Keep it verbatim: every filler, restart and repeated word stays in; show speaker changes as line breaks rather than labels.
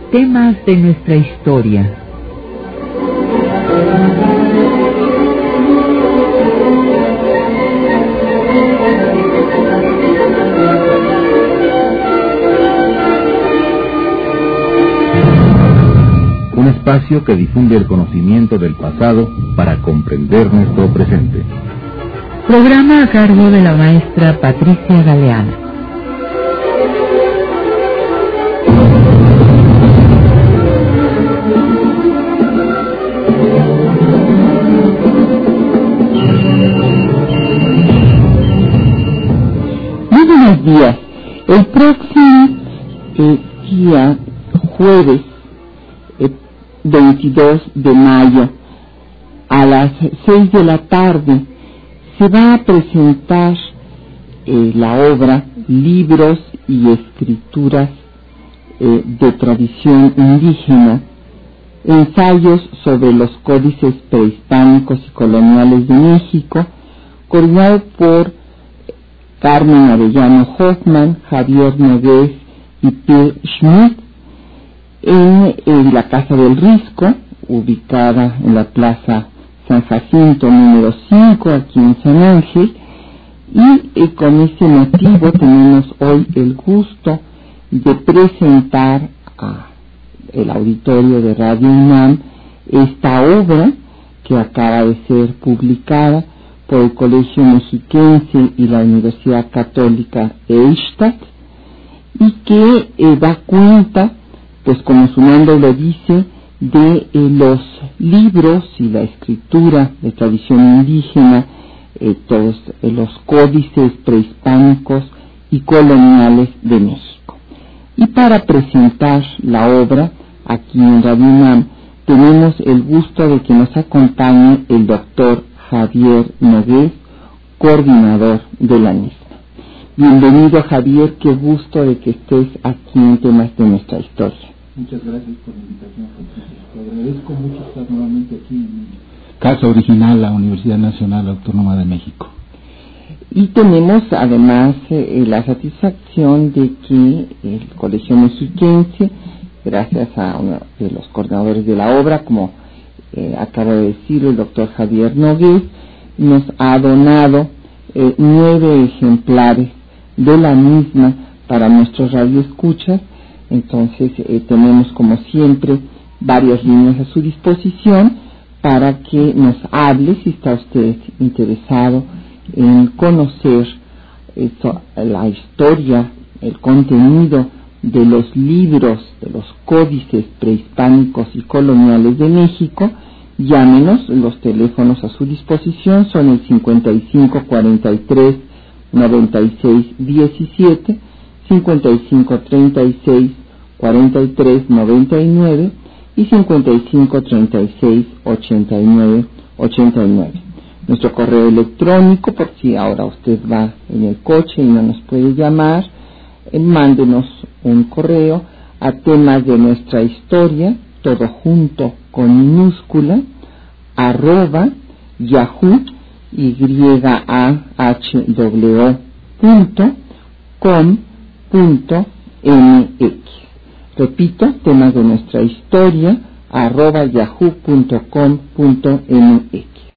temas de nuestra historia.
Un espacio que difunde el conocimiento del pasado para comprender nuestro presente.
Programa a cargo de la maestra Patricia Galeana.
Muy buenos días. El próximo eh, día, jueves eh, veintidós de mayo, a las seis de la tarde, se va a presentar eh, la obra Libros y Escrituras eh, de Tradición Indígena, ensayos sobre los códices prehispánicos y coloniales de México, coordinado por Carmen Arellano Hoffman, Javier Nogués y Pierre Schmidt, en, en la Casa del Risco, ubicada en la Plaza San Jacinto número cinco, aquí en San Ángel, y eh, con ese motivo tenemos hoy el gusto de presentar a el auditorio de Radio UNAM esta obra que acaba de ser publicada por el Colegio Mexiquense y la Universidad Católica de Eichstätt, y que eh, da cuenta, pues como su nombre lo dice, de eh, los libros y la escritura de tradición indígena, eh, todos eh, los códices prehispánicos y coloniales de México. Y para presentar la obra aquí en Radio UNAM tenemos el gusto de que nos acompañe el doctor Javier Nogués, coordinador de la misma. Bienvenido, Javier, qué gusto de que estés aquí en Temas de Nuestra Historia.
Muchas gracias por la invitación, Patricia. Te agradezco mucho estar nuevamente aquí en Casa Original, la Universidad Nacional Autónoma de México.
Y tenemos además eh, la satisfacción de que el Colegio Mexiquense, gracias a uno de los coordinadores de la obra, como eh, acaba de decir el doctor Javier Nogués, nos ha donado eh, nueve ejemplares de la misma para nuestros radioescuchas. Entonces eh, tenemos, como siempre, varias líneas a su disposición para que nos hable, si está usted interesado en conocer eso, la historia, el contenido de los libros, de los códices prehispánicos y coloniales de México. Llámenos, los teléfonos a su disposición son el cincuenta y cinco cuarenta y tres noventa y seis diecisiete, cincuenta y cinco treinta y seis cuarenta y tres noventa y nueve y cincuenta y cinco treinta y seis ochenta y nueve ochenta y nueve. Nuestro correo electrónico, por si ahora usted va en el coche y no nos puede llamar, eh, mándenos un correo a Temas de Nuestra Historia, todo junto con minúscula, arroba yahoo y a h w punto com punto m x. Repito, Temas de Nuestra Historia, arroba yahoo punto com punto m x.